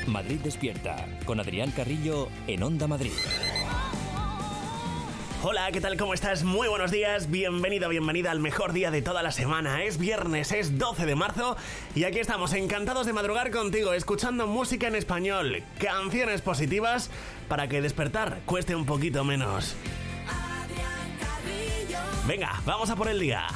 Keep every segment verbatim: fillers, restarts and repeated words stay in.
Madrid Despierta, con Adrián Carrillo en Onda Madrid. Hola, ¿qué tal? ¿Cómo estás? Muy buenos días, bienvenido, bienvenida al mejor día de toda la semana. Es viernes, es doce de marzo y aquí estamos encantados de madrugar contigo, escuchando música en español, canciones positivas para que despertar cueste un poquito menos. Venga, vamos a por el día.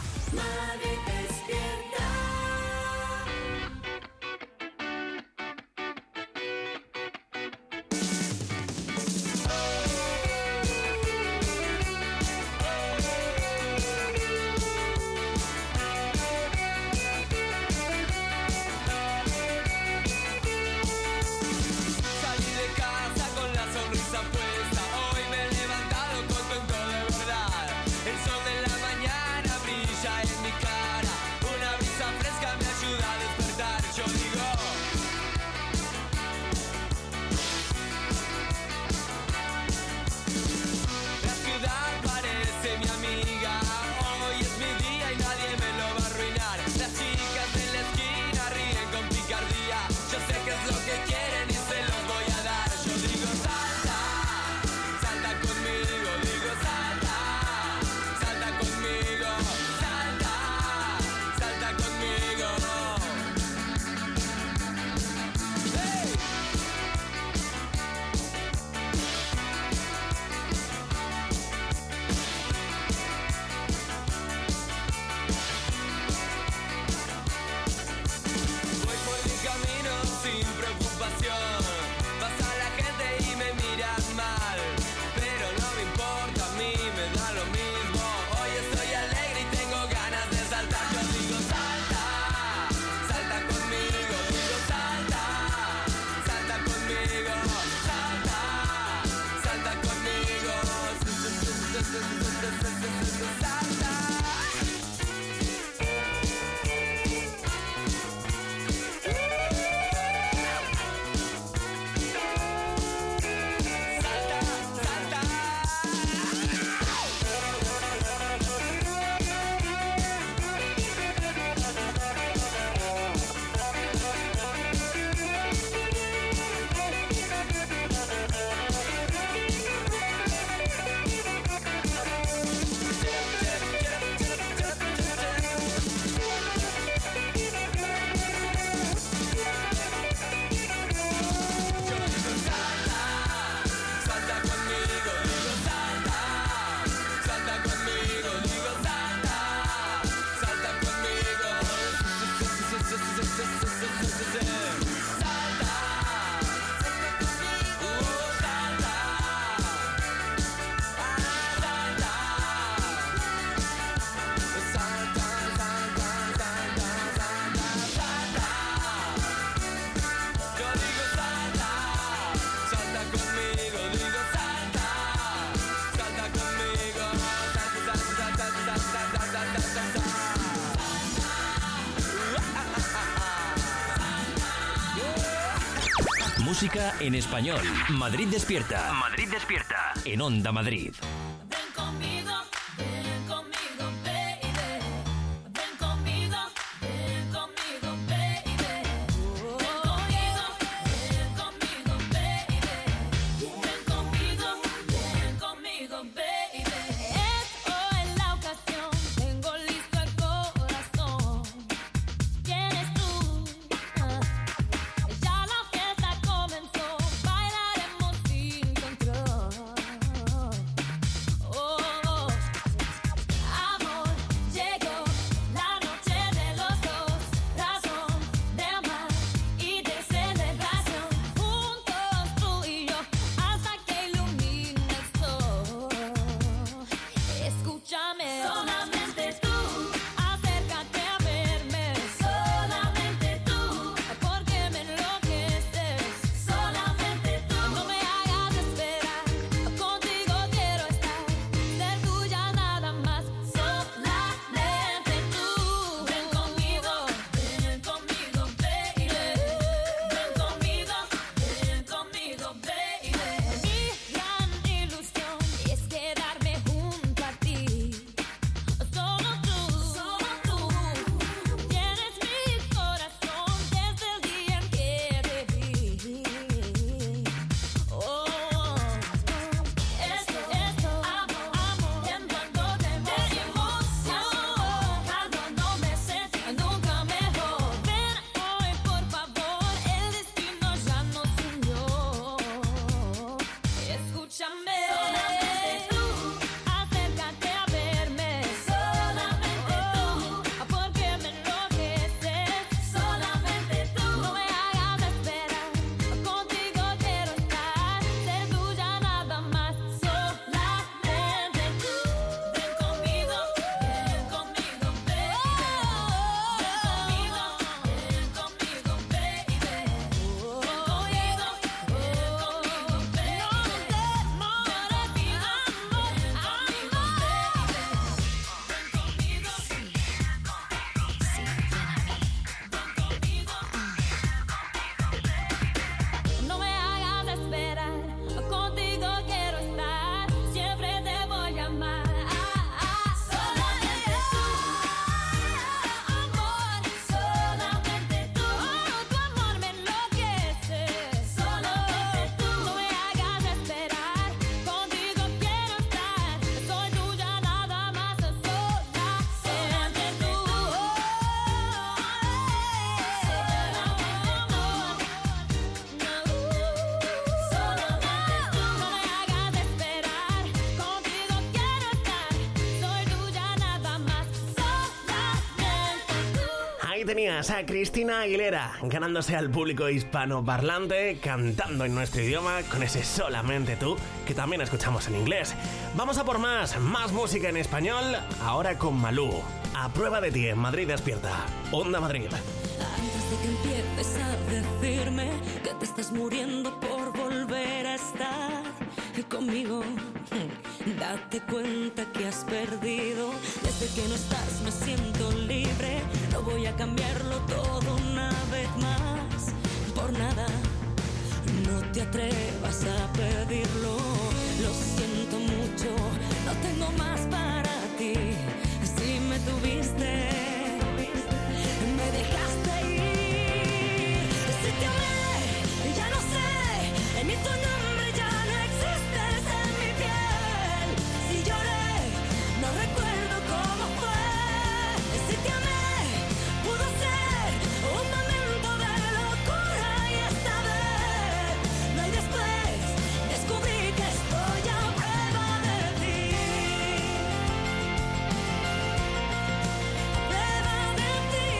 Música en español. Madrid Despierta. Madrid Despierta. En Onda Madrid. Ven conmigo, ven conmigo, baby. Ven conmigo, ven conmigo, baby. Ven conmigo, ven conmigo, baby. Ven conmigo, ven conmigo, baby. Es hoy la ocasión, tengo listo el corazón. ¿Quién es tú? Ah. Ya la fiesta comenzó, bailaremos sin control. tenías a Cristina Aguilera ganándose al público hispanoparlante, cantando en nuestro idioma con ese Solamente Tú, que también escuchamos en inglés. Vamos a por más, más música en español, ahora con Malú. A prueba de ti en Madrid Despierta. Onda Madrid. Antes de que empieces a decirme que te estás muriendo por volver a estar conmigo, date cuenta que has perdido. Desde que no estás me siento libre. No voy a cambiarlo todo una vez más. Por nada, no te atrevas a pedirlo. Lo siento mucho, no tengo más para ti. Si me tuviste, me dejaste ir. Si te amé, ya no sé, ni tu nombre ya no existes en mi piel. Si lloré, no recuerdo cómo fue. Si te amé, pudo ser un momento de locura y esta vez no hay después. Descubrí que estoy a prueba de ti. Prueba de ti.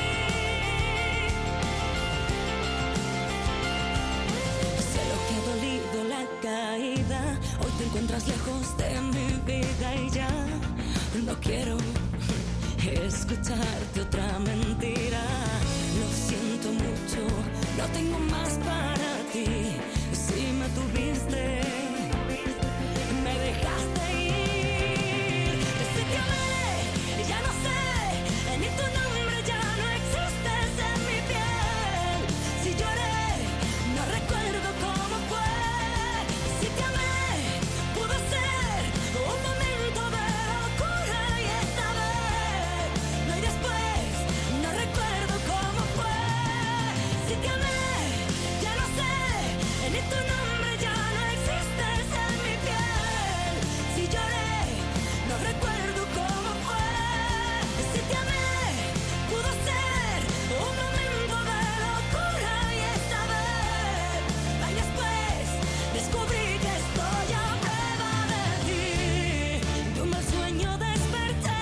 Sé lo que ha dolido la caída. Hoy te encuentras lejos de mi vida y ya no quiero escucharte otra mentira. Lo siento mucho, no tengo más para ti. Si me tuviste, me dejaste ir. Si te amé, ya no sé, ni tu nombre ya no existes en mi piel. Si lloré, no recuerdo cómo fue. Si te amé, pudo ser un momento de locura y esta vez no hay después. No recuerdo cómo fue. Si te amé, ya no sé, ni tu nombre ya no existes en mi piel. Si lloré, no recuerdo cómo fue. Si te amé, pudo ser un momento de locura y esta vez no hay después. Descubrí que estoy a prueba de ti. De un mal sueño desperté.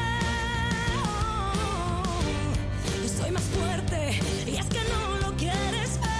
Oh, soy más fuerte y es que no lo quieres ver.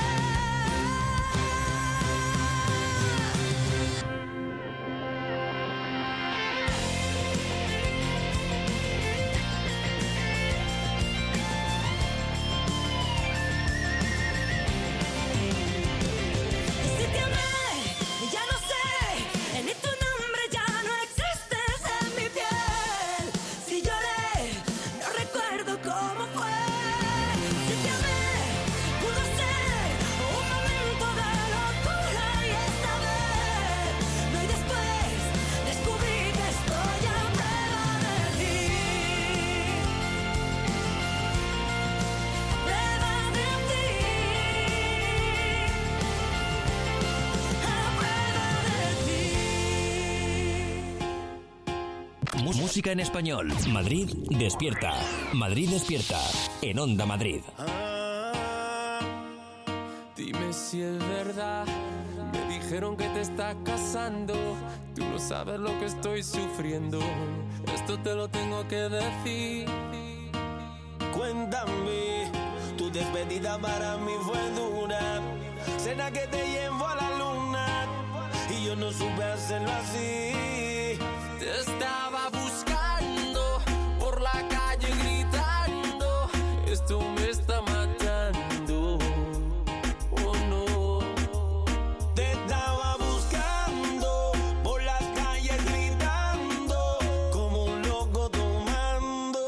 Si te amé, ya no sé, ni tu nombre ya no existes en mi piel. Si lloré, no recuerdo cómo fue. Si te amé, pudo ser un momento de locura y esta vez no hay después. Descubrí que estoy a prueba de ti. Prueba de ti. A prueba de ti. Música en español. Madrid Despierta. Madrid Despierta. En Onda Madrid. Ah, dime si es verdad. Me dijeron que te estás casando. Tú no sabes lo que estoy sufriendo. Esto te lo tengo que decir. Cuéntame, tu despedida para mí fue dura. Cena que te llevo a la luna y yo no supe hacerlo así. Te estaba buscando por la calle gritando. Esto me está matando. Oh no. Te estaba buscando por las calles gritando como un loco tomando.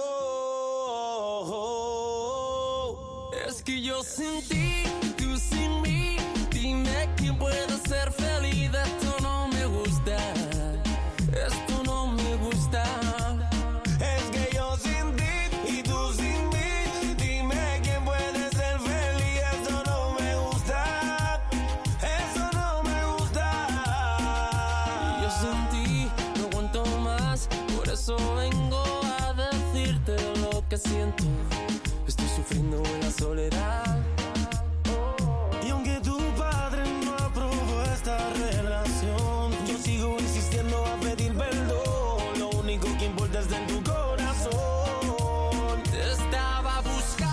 Es que yo sin ti, tú sin mí. Dime quién puede ser feliz. Esto no me gusta. Esto no me gusta. Es que yo sin ti y tú sin mí. Dime quién puede ser feliz. Eso no me gusta. Eso no me gusta. Yo sin ti no aguanto más. Por eso vengo a decirte lo que siento. Estoy sufriendo en la soledad. Y aunque tu padre no aprobó esta relación, yo sigo insistiendo a pedir perdón. Lo único que importa es en tu corazón. Te estaba buscando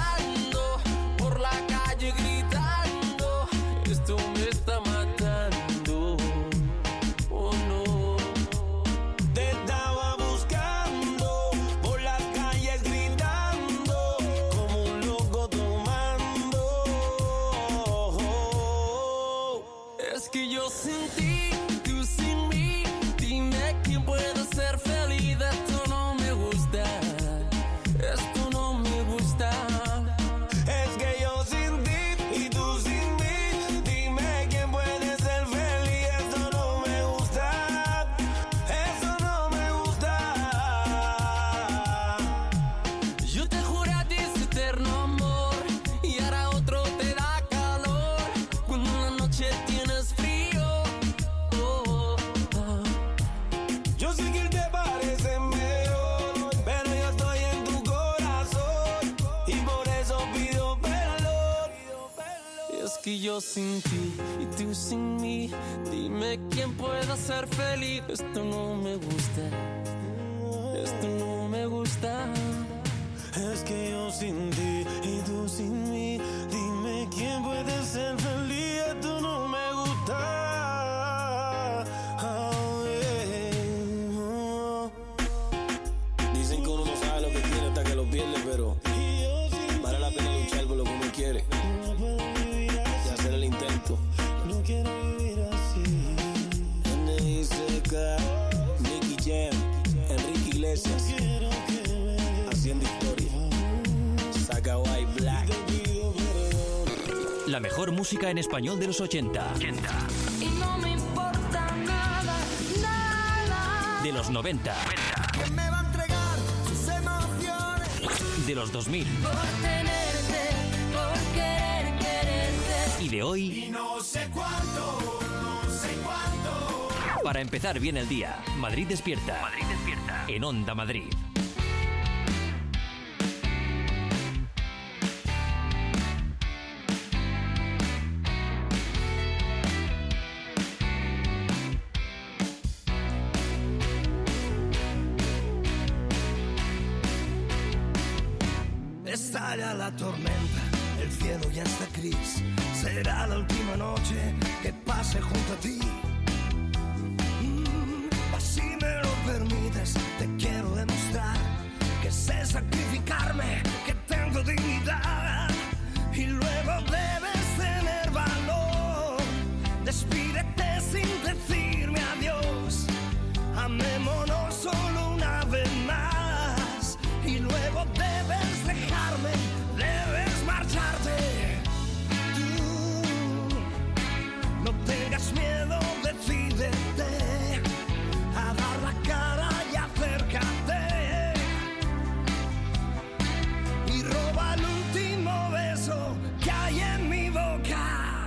que yo sin ti y tú sin mí. Dime quién pueda ser feliz. Esto no me gusta, esto no me gusta. Es que yo sin ti y tú sin mí. Dime quién puede ser feliz. Esto no me gusta. Oh, yeah. Oh. Dicen que uno no sabe lo que tiene hasta que lo pierde, pero vale la pena luchar por lo que uno quiere y hacer el intento. No quiero vivir así. N I C K, Nicky Jam, Enrique Iglesias, haciendo historia. Saca White Black. La mejor música en español de los ochenta. ochenta. Y no me importa nada, nada. De los noventa. ¿Quién me va a entregar sus emociones? De los dos mil. Por tenerte, por querer quererte. Y de hoy. Y no sé cuánto, no sé cuánto. Para empezar bien el día, Madrid despierta. Madrid despierta. En Onda Madrid. Estalla la tormenta, el cielo ya está gris. Será la última noche que pase junto a ti. Mm, si me lo permites, te quiero demostrar que sé sacrificarme, que tengo dignidad. Y luego debes tener valor. Despídete sin decirme adiós. Amémonos solo una vez más. Y luego debes dejarme, debes marcharte. Tú no tengas miedo, decídete a dar la cara y acércate. Y roba el último beso que hay en mi boca.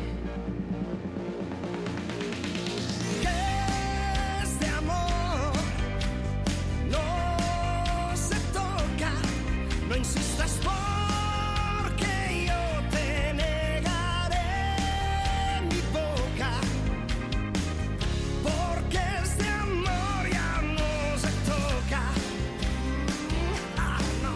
Que este amor no se toca. No insistas porque yo te negaré mi boca. Porque este amor ya no se toca. Ah, no.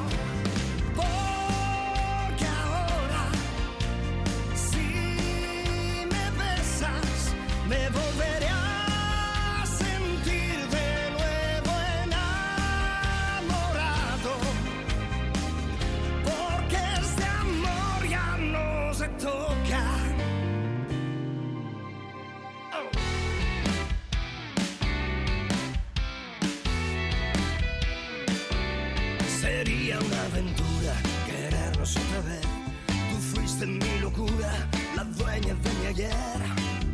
Porque ahora si me besas me volveré a sentir de nuevo enamorado. Porque este amor ya no se toca. Oh. Sería una aventura querernos otra vez. Tú fuiste mi locura, la dueña de mi ayer.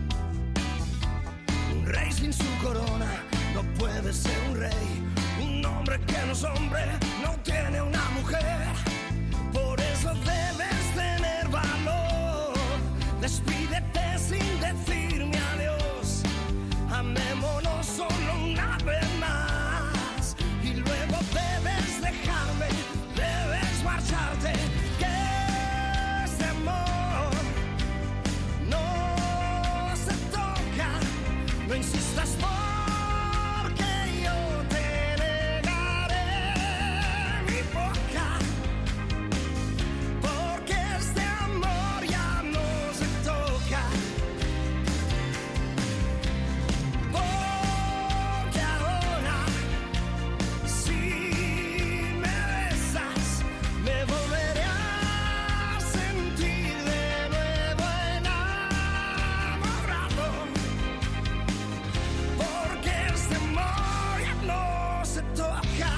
Un rey sin su corona no puede ser un rey. Un hombre que no es hombre no tiene una mujer. Por eso debes tener valor. Despídete sin decirme adiós. Amémonos solo una vez más. Y luego debes dejarme, debes marcharte. Que este amor no se toca. No insistas porque yo te negaré mi boca. Porque este amor ya no se toca. Porque ahora si me besas me volveré a sentir de nuevo enamorado. Porque este amor ya no se toca.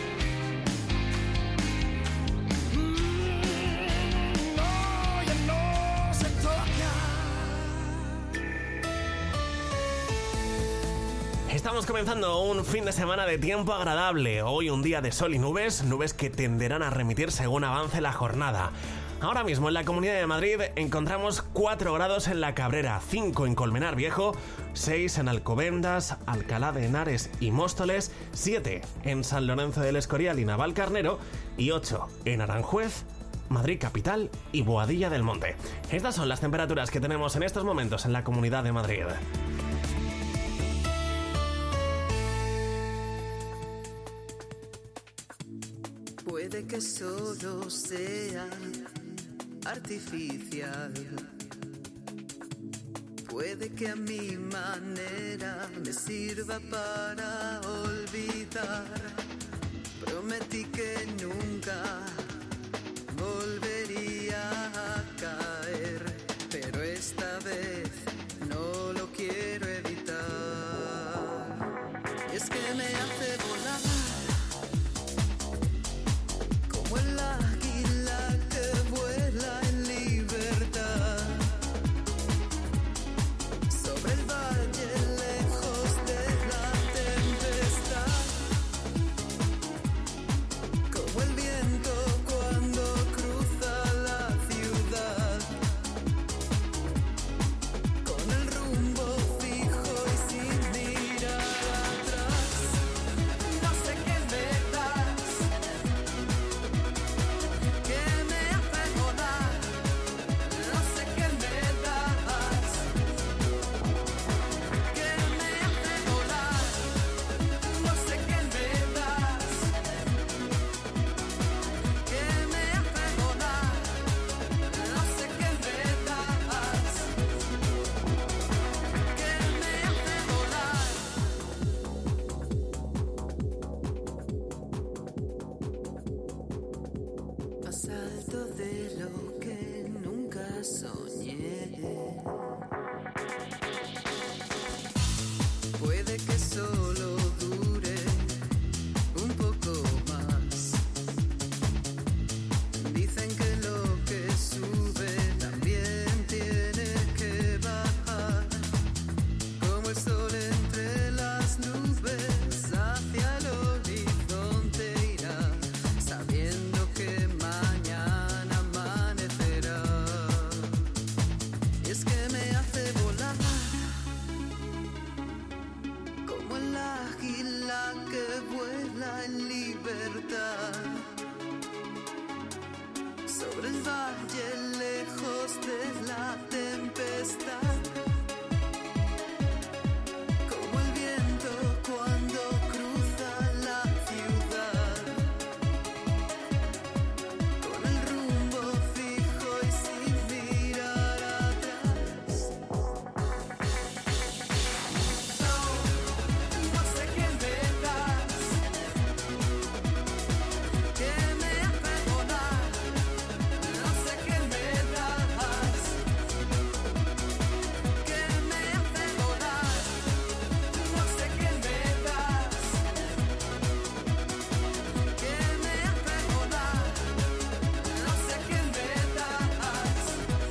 Mm, no, ya no se toca. Estamos comenzando un fin de semana de tiempo agradable. Hoy un día de sol y nubes, nubes que tenderán a remitir según avance la jornada. Ahora mismo en la Comunidad de Madrid encontramos cuatro grados en La Cabrera, cinco en Colmenar Viejo, seis en Alcobendas, Alcalá de Henares y Móstoles, siete en San Lorenzo del Escorial y Navalcarnero y ocho en Aranjuez Madrid capital y Boadilla del Monte. Estas son las temperaturas que tenemos en estos momentos en la Comunidad de Madrid. Puede que solo sea artificial. Puede que a mi manera me sirva para olvidar. Prometí que nunca volvería a caer, pero esta vez no lo quiero evitar. Y es que me hace volar como el águila que vuela en libertad sobre el valle lejos de la tempestad, como el viento cuando cruza la ciudad, con el rumbo fijo y sin mirar atrás. No sé qué me das, que me hace volar. No sé qué me das, que me hace volar. No sé qué me das, que me hace volar. No sé qué me das, que me hace volar. Más alto de lo que nunca soñé. Puede que solo dure un poco más. Dicen que lo que sube también tiene que bajar, como el sol entre las nubes hacia el horizonte irá, sabiendo que mañana amanecerá. Y es que me hace volar como el águila que vuela en libertad sobre el valle lejos de la tempestad, como el viento cuando cruza la ciudad, con el rumbo fijo y sin mirar atrás. No, no sé qué me das, que me hace volar. No sé qué me das, que me hace volar. No sé qué me das, que me hace volar. No sé qué me das,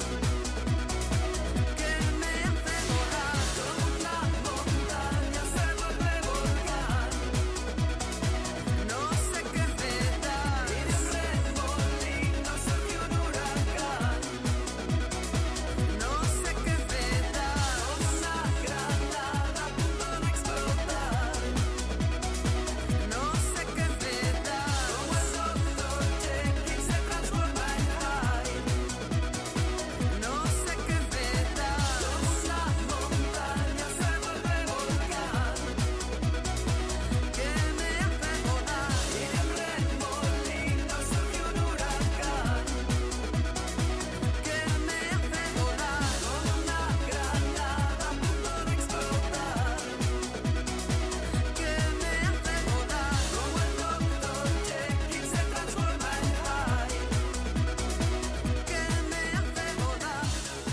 que me hace volar. Como una montaña se vuelve volcán. No sé qué me das, y de un remolino surge un huracán. No sé qué me das, como una granada a punto de explotar. No sé qué me das, como el doctor Jekyll se transforma en Hyde. No sé qué me das, como una montaña se vuelve volcán, que me hace volar, y de un remolino surge un huracán, que me hace volar, como una granada a punto de explotar, que me hace volar, como el doctor Jekyll se transforma en Hyde, que me hace volar.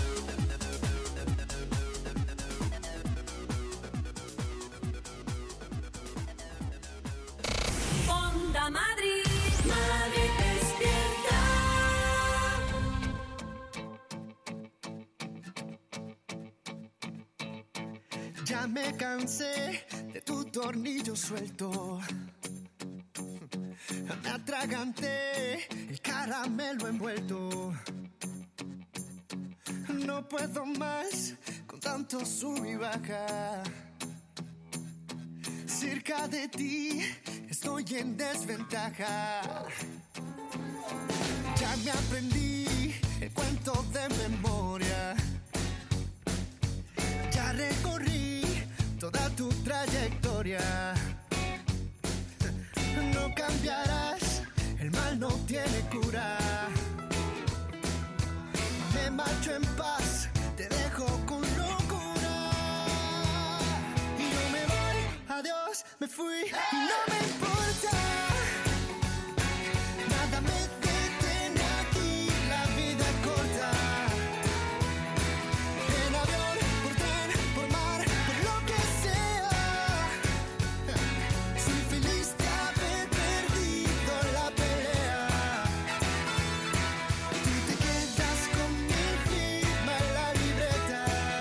Onda Madrid, Madrid despierta. Ya me cansé de tu tornillo suelto. Me atraganté el caramelo envuelto. No puedo más con tanto sub y baja. Cerca de ti estoy en desventaja. Ya Ya me aprendí el cuento de memoria. Ya recorrí toda tu trayectoria. No cambiarás, el mal no tiene cura. Me marcho en paz, te dejo con locura. Y yo me voy, adiós, me fui y no me importa. Nada me detiene aquí, la vida es corta. En avión, por tren, por mar, por lo que sea. Soy feliz de haber perdido la pelea. Tú te quedas con mi firma en la libreta.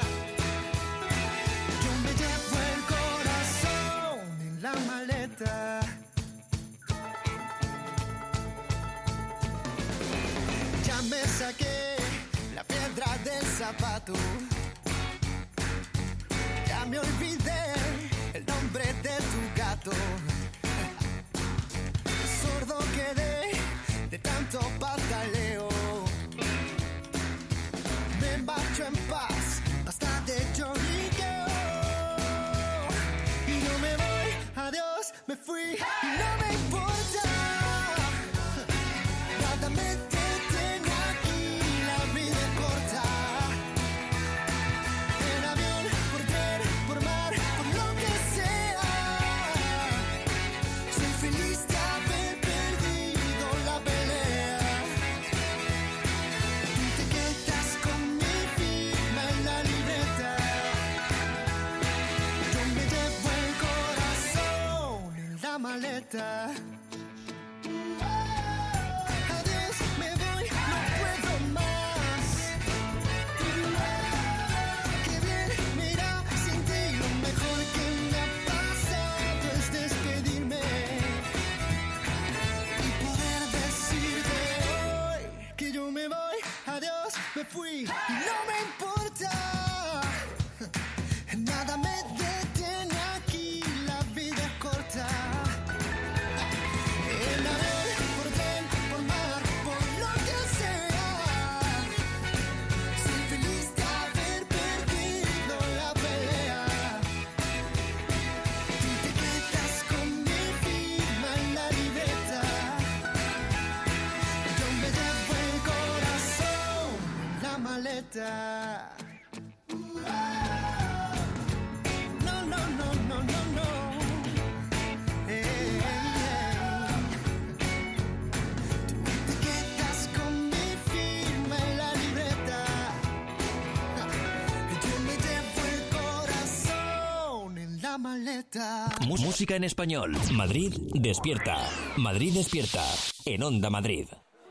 Yo me llevo el corazón en la maleta. Ya me saqué la piedra del zapato. Ya me olvidé el nombre de tu gato. Sordo quedé de tanto pataleo. Me marcho en paz, basta de lloriqueo. Y yo me voy, adiós, me fui y no me importa. Nada me detiene aquí, la vida es corta. En avión, por tren, por mar, por lo que sea. Soy feliz de haber perdido la pelea. Tú te quedas con mi firma en la libreta. Yo me llevo el corazón en la maleta. Adiós, me voy, no puedo más. Qué bien, mira, sin ti lo mejor que me ha pasado es despedirme y poder decirte hoy que yo me voy, adiós, me fui y no me importa. Nada me detiene aquí, la vida es corta. En avión, por tren, por mar, por lo que sea. Soy feliz de haber perdido la pelea. Tú te quedas con mi firma en la libreta. Yo me llevo el corazón en la maleta. No, no, no, no, no, no. Hey, hey. Tú te quedas con mi firma en la libreta. Yo me llevo el corazón en la maleta. Mu- Música en español. Madrid despierta. Madrid despierta. En Onda Madrid.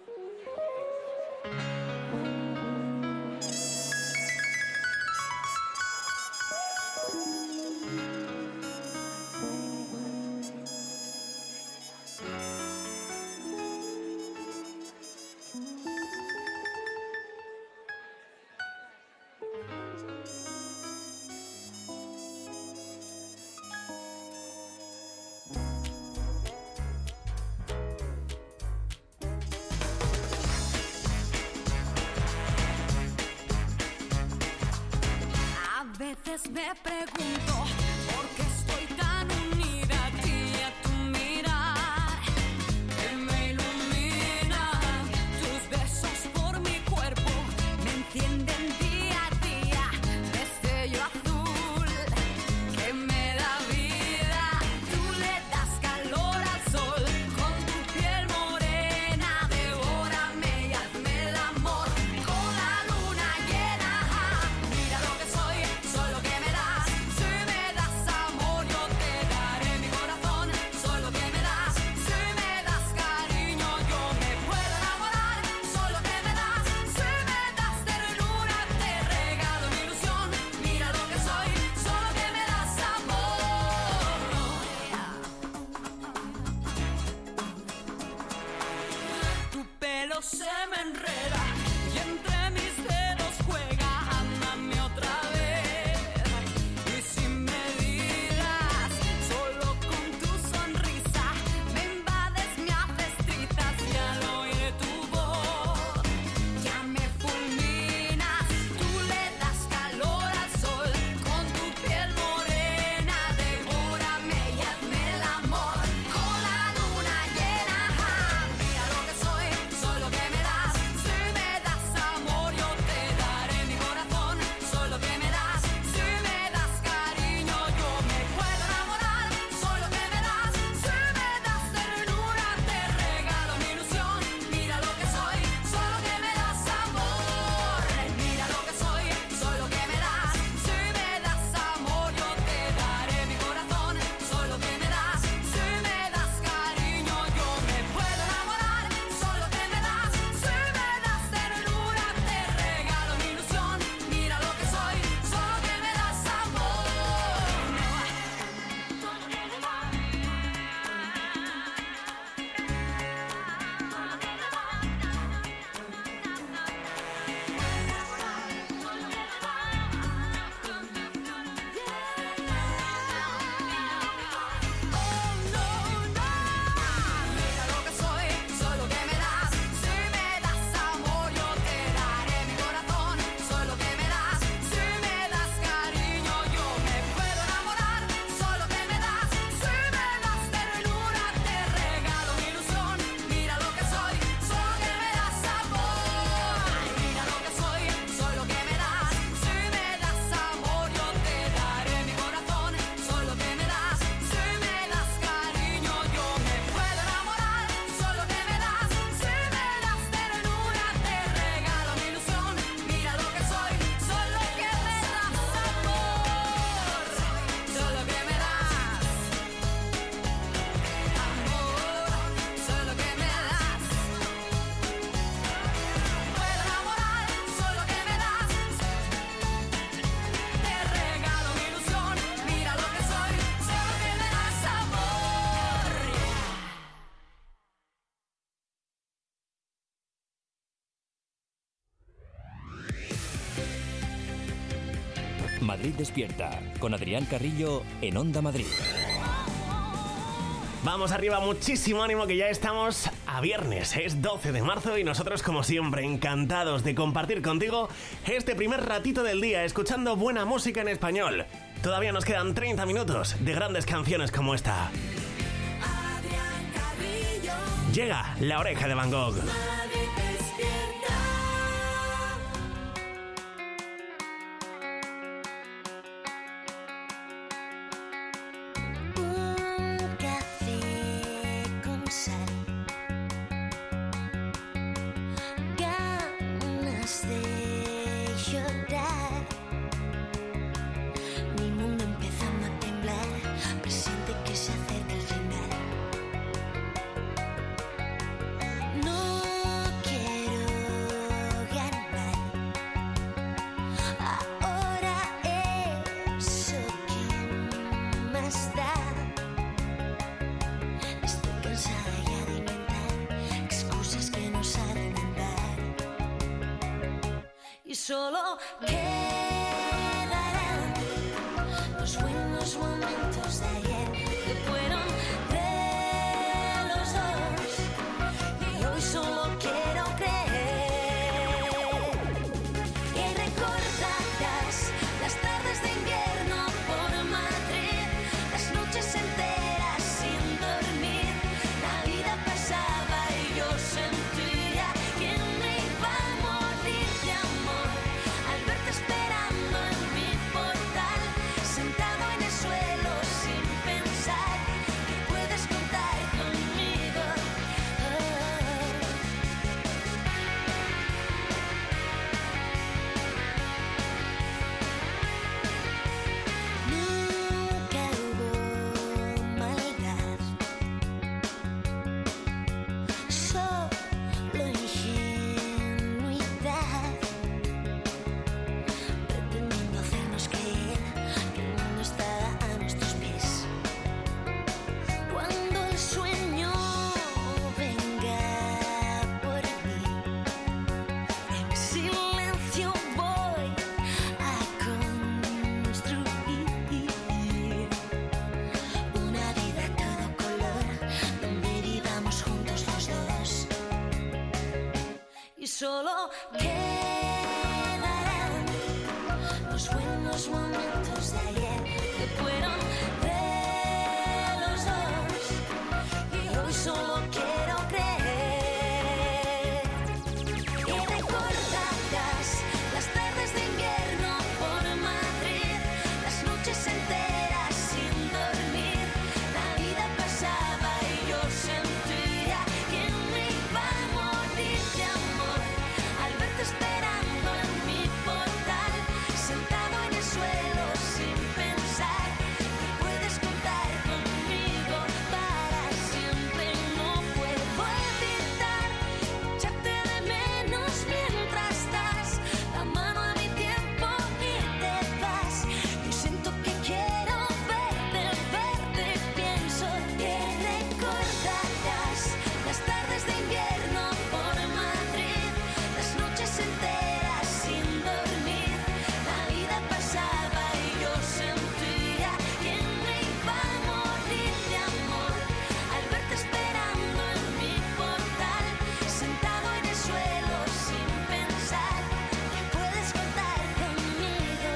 A veces me pregunto por qué estoy tan unida a ti y a tu mirar que me ilumina. Tus besos por mi cuerpo me encienden día a día. Destello azul que me da vida. Tú le das calor al sol con tu piel morena. Devórame y hazme el amor con la luna llena. Mira lo que soy, soy lo que me das. Si me das Madrid Despierta, con Adrián Carrillo en Onda Madrid. Vamos arriba, muchísimo ánimo que ya estamos a viernes, es doce de marzo y nosotros como siempre encantados de compartir contigo este primer ratito del día escuchando buena música en español. Todavía nos quedan treinta minutos de grandes canciones como esta. Adrián Carrillo, Llega La Oreja de Van Gogh. Madrid Despierta. Un café con sal, ganas de llorar, mi mundo empezando a temblar, presiente que se acerca el final. No quiero ganar, ahora eso que más da. Estoy cansada ya de inventar excusas que no saben andar. Y solo quedarán los buenos momentos de ayer que fueron de los dos. Y hoy solo quiero creer que recordarás las tardes de invierno por Madrid, las noches enteras sin dormir. La vida pasaba y yo sentía que me iba a morir de amor al verte esperando en mi portal, sentado en el suelo sin pensar que puedes contar conmigo. Nunca hubo maldad, solo ingenuidad, pretendiendo hacernos creer que el mundo estaba a nuestros pies. Cuando el sueño venga por mí, en silencio voy a construir una vida a todo color, donde vivamos juntos los dos. Y solo quedarán los buenos momentos de ayer que fueron de los dos. Y hoy solo quiero creer que recordarás las tardes de invierno por Madrid, las noches enteras sin dormir. La vida pasaba y yo sentía que me iba a morir de amor al verte esperando en mi portal, sentado en el suelo sin pensar que puedes contar conmigo para siempre. No puedo evitar echarte de menos mientras das la mano a mi tiempo y te vas. Yo siento que quiero verte, verte, pienso que recordarás las tardes de invierno por Madrid, las noches enteras sin dormir. La vida pasaba y yo sentía que me iba a morir de amor al verte esperando en mi portal, sentado en el suelo sin pensar que puedes contar conmigo.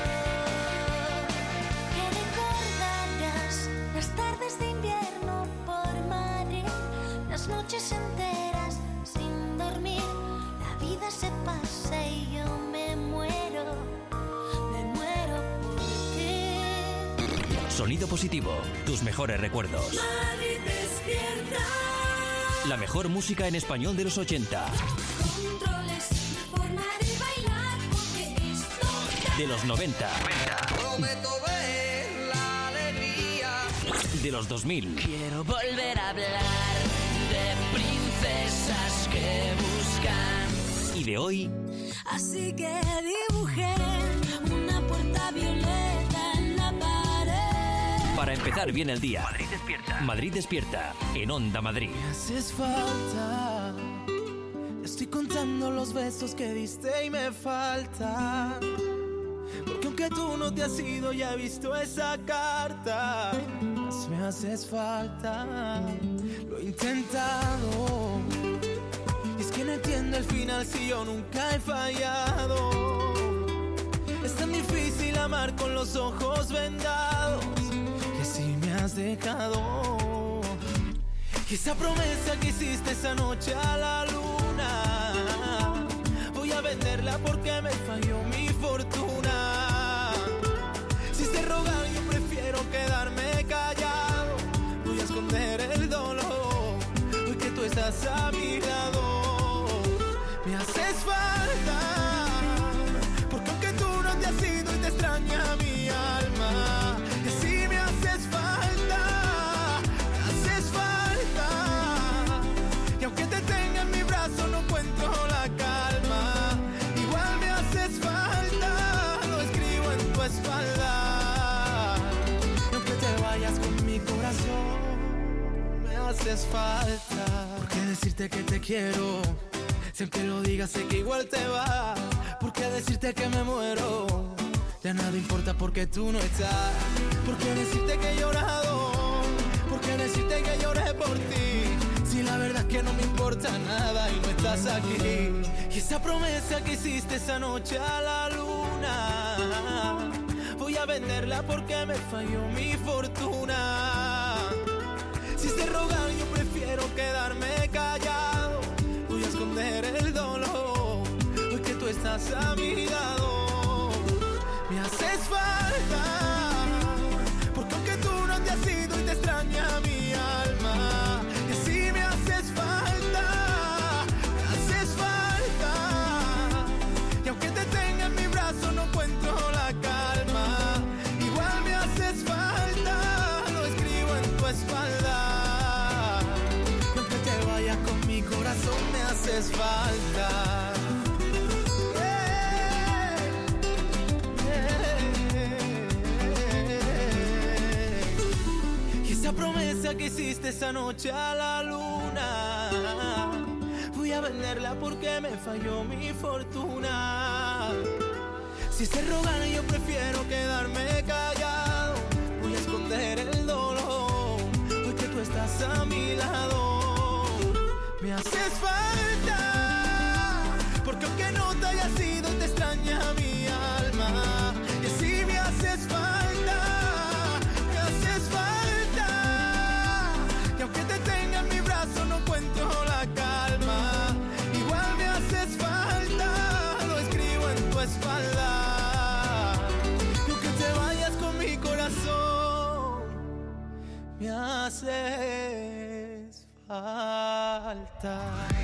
Que recordarás las tardes de invierno por Madrid, las noches enteras sin dormir. La vida se pasa y yo me muero, me muero por ti. Sonido positivo, tus mejores recuerdos. Madrid Despierta. La mejor música en español de los ochenta, Controles, forma de bailar, porque esto de los noventa, Prometo ver la alegría. de los dos mil quiero volver a hablar de princesas que buscan. y de hoy. Así que dibujé una puerta violeta en la pared. Para empezar bien el día. Madrid Despierta. Madrid Despierta en Onda Madrid. Me haces falta. Estoy contando los besos que diste y me falta. Porque aunque aunque tú no te has ido, ya he visto esa carta. Más me haces falta, lo he intentado. Y es que no entiendo el final si yo nunca he fallado. Es tan difícil amar con los ojos vendados, que si me has dejado. Y esa promesa que hiciste esa noche a la luna, voy a venderla porque me falló mi fortuna. Si se rogar yo prefiero quedarme callado. Voy a esconder el dolor, hoy que tú estás a mi lado. Me haces falta, porque aunque tú no te has ido y te extraña mi alma, que si me haces falta, me haces falta. Y aunque te tenga en mi brazo no encuentro la calma, igual me haces falta, lo escribo en tu espalda. Y aunque te vayas con mi corazón, me haces falta. ¿Por qué decirte que te quiero? Si aunque lo digas sé que igual te vas. ¿Por qué decirte que me muero? Ya nada importa porque tú no estás. ¿Por qué decirte que he llorado? ¿Por qué decirte que lloré por ti? Si la verdad es que no me importa nada y no estás aquí. Y esa promesa que hiciste esa noche a la luna, voy a venderla porque me falló mi fortuna. Si se rogar yo prefiero quedarme callado. Voy a esconder el dolor, hoy que tú estás a mi lado. Me haces falta, porque aunque tú no te has ido y te extraña mi alma, que si me haces falta, me haces falta. Y aunque te tenga en mi brazo no encuentro la calma, igual me haces falta, lo escribo en tu espalda. Y aunque te vayas con mi corazón me haces falta. Esa promesa que hiciste esa noche a la luna, voy a venderla porque me falló mi fortuna. Si se rogan yo prefiero quedarme callado. Voy a esconder el dolor, hoy que tú estás a mi lado. Me haces falta, porque aunque no te hayas ido te extraña mi alma. Y así me haces falta, me haces falta. Y aunque te tenga en mi brazo no encuentro la calma, igual me haces falta, lo escribo en tu espalda. Y aunque te vayas con mi corazón, me haces falta.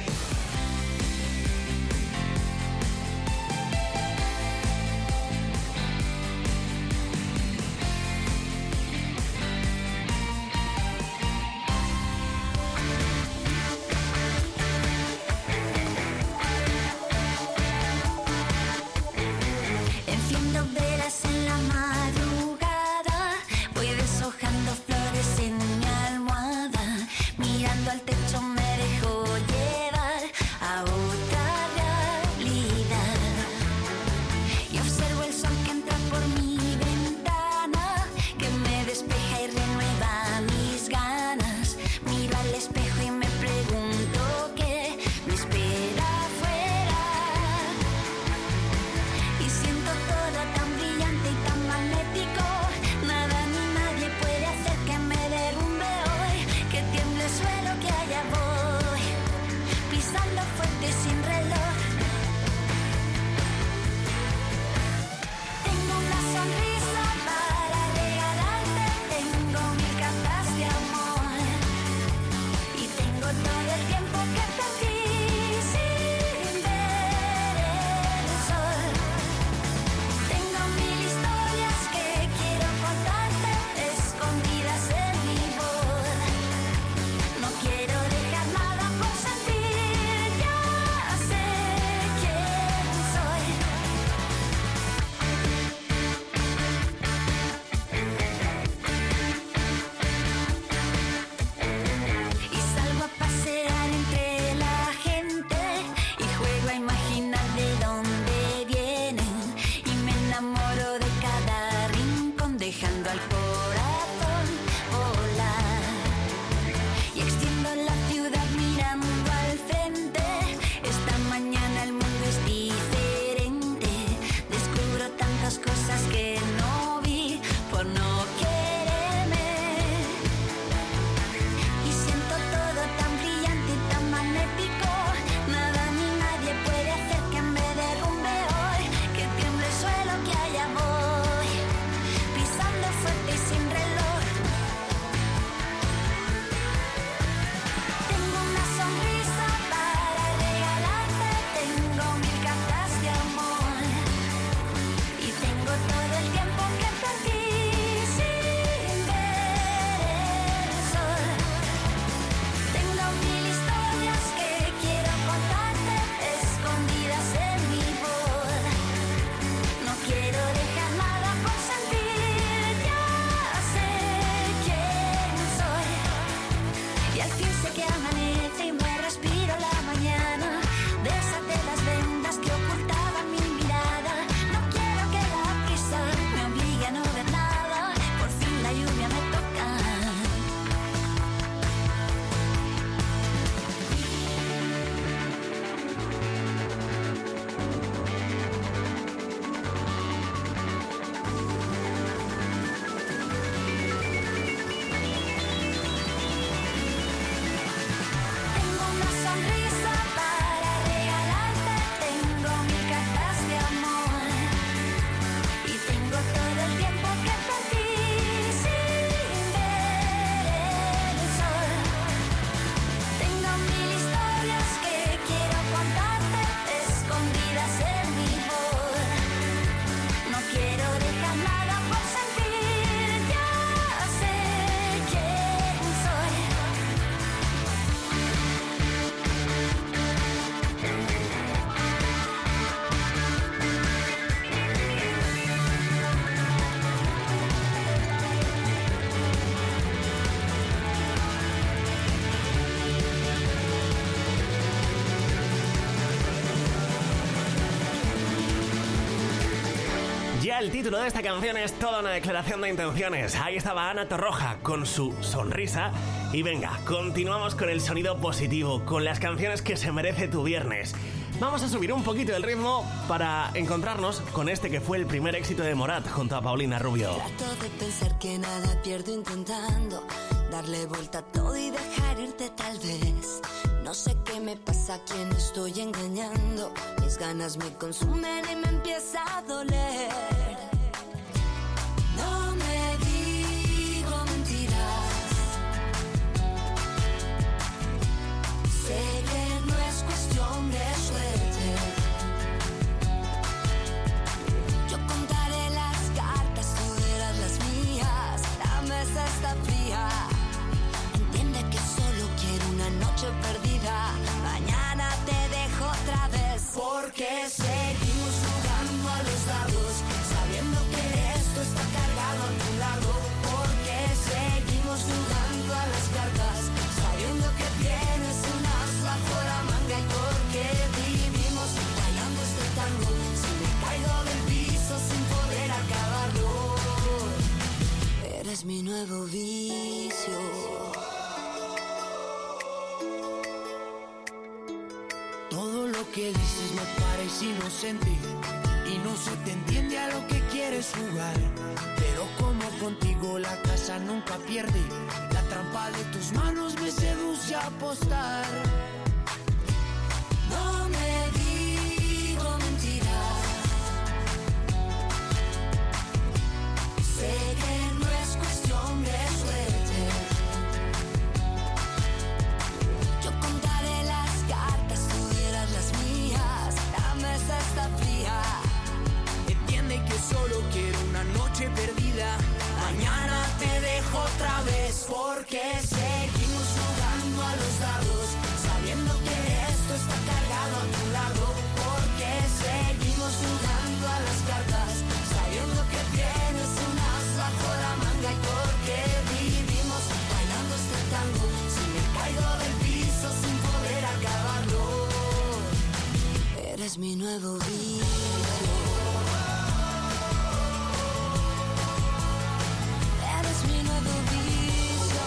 Enciendo velas en la madrugada, voy deshojando flores en mi almohada, mirando al techo me dejo llevar. Ya el título de esta canción es toda una declaración de intenciones. Ahí estaba Ana Torroja con su sonrisa. Y venga, continuamos con el sonido positivo, con las canciones que se merece tu viernes. Vamos a subir un poquito el ritmo para encontrarnos con este que fue el primer éxito de Morat junto a Paulina Rubio. Trato de pensar que nada pierdo intentando darle vuelta a todo y dejar irte tal vez. No sé qué me pasa, a quién estoy engañando. Mis ganas me consumen y me empieza a doler. No me digo mentiras. Sé que no es cuestión de suerte. Yo contaré las cartas, tú verás las mías. La mesa está fría. Entiende que solo quiero una noche perdida. Mañana te dejo otra vez. Porque seguimos jugando a los dados, sabiendo que esto está cargado a tu lado. Porque seguimos jugando a las cartas, sabiendo que tienes un as bajo la manga. Y porque vivimos bailando este tango, si me caigo del piso sin poder acabarlo. Eres mi nuevo vicio. Todo lo que dices me parece inocente y no se te entiende a lo que quieres jugar. Pero como contigo la casa nunca pierde, la trampa de tus manos me seduce a apostar. No me digo mentiras. Sé que no es cuestión de suerte. Yo contaré las cartas, tú verás las mías. La mesa está fría. Entiende que solo quiero una noche perdida. Mañana te dejo otra vez. Porque seguimos jugando a los dados, sabiendo que esto está cargado a tu lado. Porque seguimos jugando a las cartas, sabiendo que tienes un as bajo la manga. Y porque vivimos bailando este tango, si me caigo del piso sin poder acabarlo. Eres mi nuevo vicio. Eres mi nuevo vicio.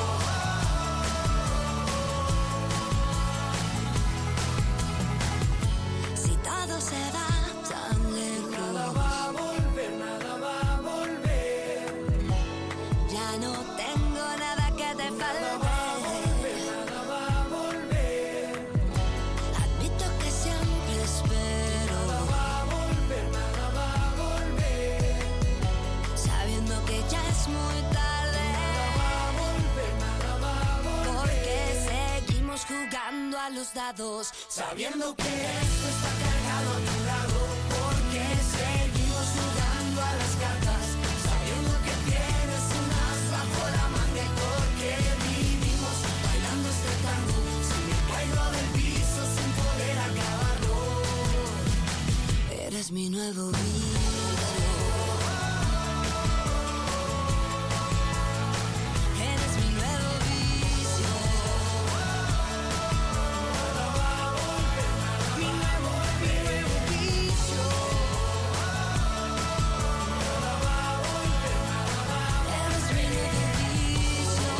Si todo se va tan lejos, Nada va a volver, nada va a volver. ya no tengo nada que te falte. Nada va a volver. Admito que siempre espero, Nada va a volver, nada va a volver. sabiendo que ya es muy tarde. Va a volver, nada va a volver. Porque seguimos jugando a los dados, sabiendo que esto está cargado a tu lado. Porque seguimos jugando a las cartas, sabiendo que tienes un as bajo la manga. Y porque vivimos bailando este tango, si me caigo del piso sin poder acabarlo. Eres mi nuevo vicio. Eres mi nuevo vicio. Mi nuevo, mi nuevo vicio. Eres mi nuevo vicio.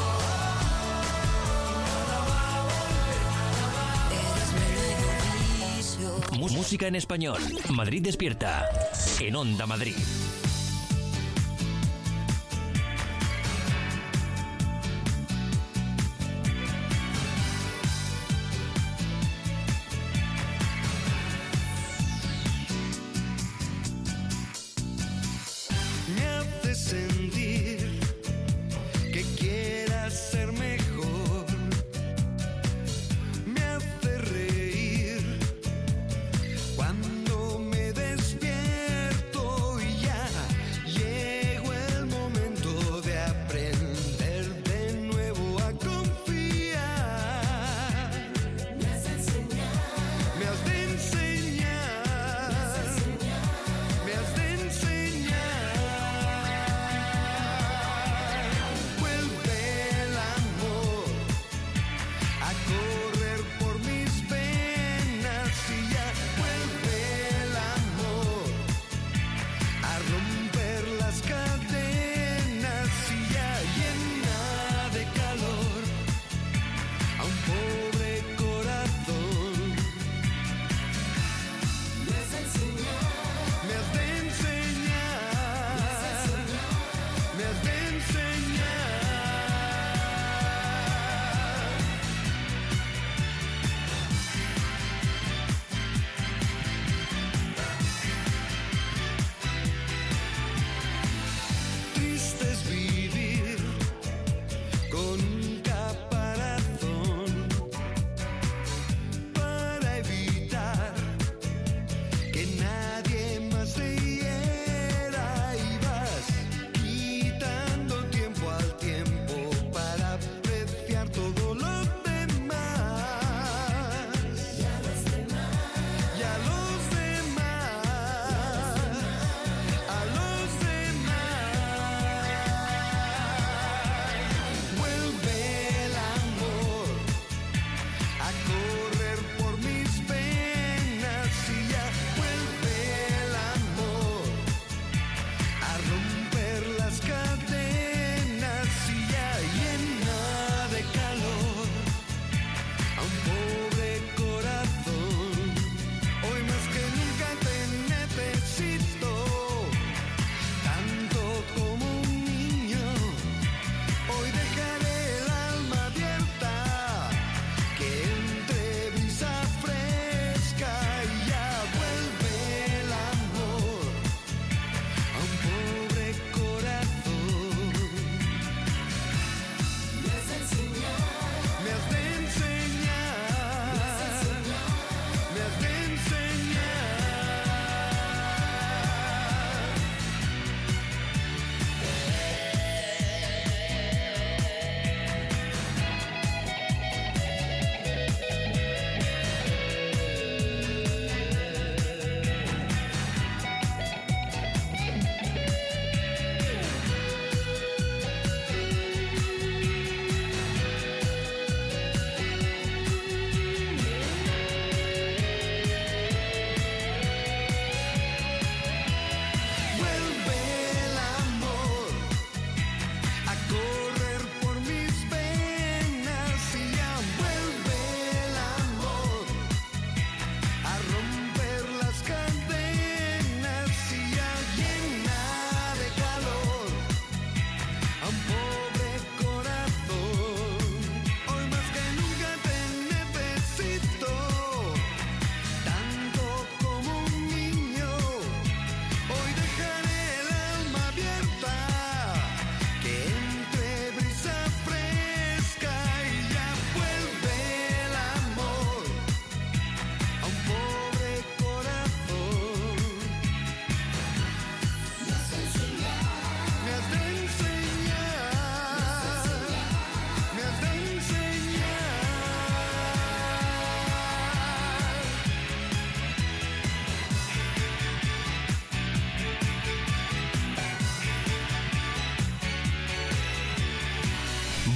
Eres mi nuevo vicio. Mu- Música en español. Madrid Despierta. En Onda Madrid. Me hace sentir que quieras ser mejor. Me hace reír cuando me despierto y ya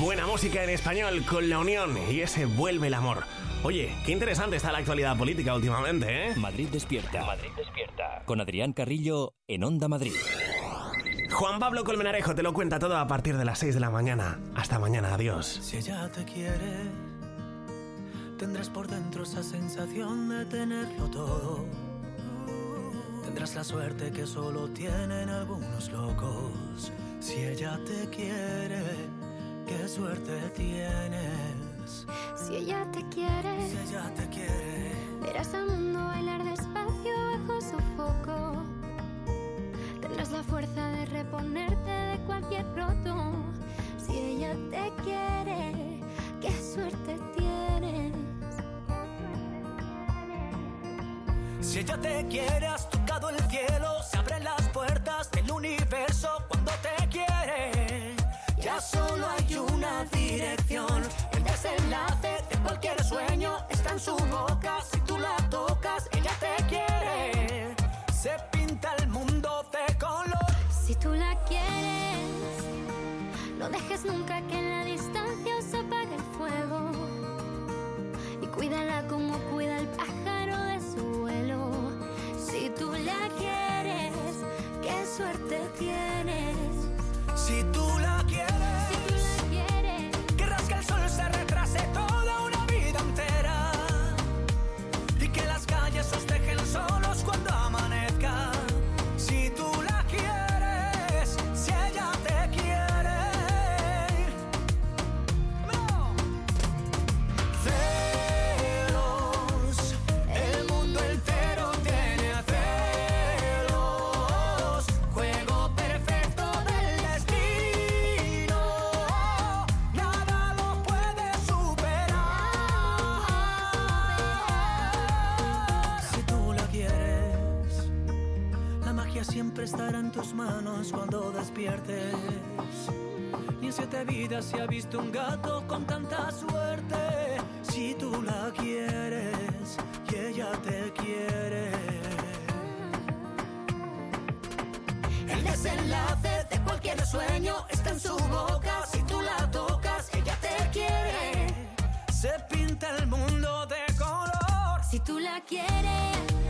Buena música en español con La Unión y ese Vuelve el amor. Oye, qué interesante está la actualidad política últimamente, ¿eh? Madrid despierta. Madrid despierta. Con Adrián Carrillo en Onda Madrid. Juan Pablo Colmenarejo te lo cuenta todo a partir de las seis de la mañana. Hasta mañana, adiós. Si ella te quiere, tendrás por dentro esa sensación de tenerlo todo. Tendrás la suerte que solo tienen algunos locos. Si ella te quiere, qué suerte tienes. Si ella te quiere, Si ella te quiere, verás al mundo bailar despacio bajo su foco. Tendrás la fuerza de reponerte de cualquier roto. Si ella te quiere, qué suerte tienes. si ella te quiere, has tocado el cielo. Se abren las puertas del universo cuando te quiere. Ya solo hay una dirección. El desenlace de cualquier sueño está en su boca. Si tú la tocas, ella te quiere. Se pinta el mundo de color. Si tú la quieres, no dejes nunca que en la distancia se apague el fuego. Y cuídala como cuida el pájaro de su vuelo. Si tú la quieres, qué suerte tienes. Si tú la quieres, Si tú la quieres, querrás que el sol se retrase toda una vida entera. Y que las calles os dejen solos cuando amanezca. Si tú la quieres, si ella te quiere. No. Celos, el mundo entero tiene celos. Juego perfecto del destino. Nada lo puede superar. Si tú la quieres, la magia siempre estará en tus manos cuando despiertes. Ni en siete vidas se ha visto un gato con tanta suerte. Si tú la quieres y ella te quiere. El desenlace de cualquier sueño está en su boca. Si tú la tocas, ella te quiere. Se pinta el mundo de color. si tú la quieres,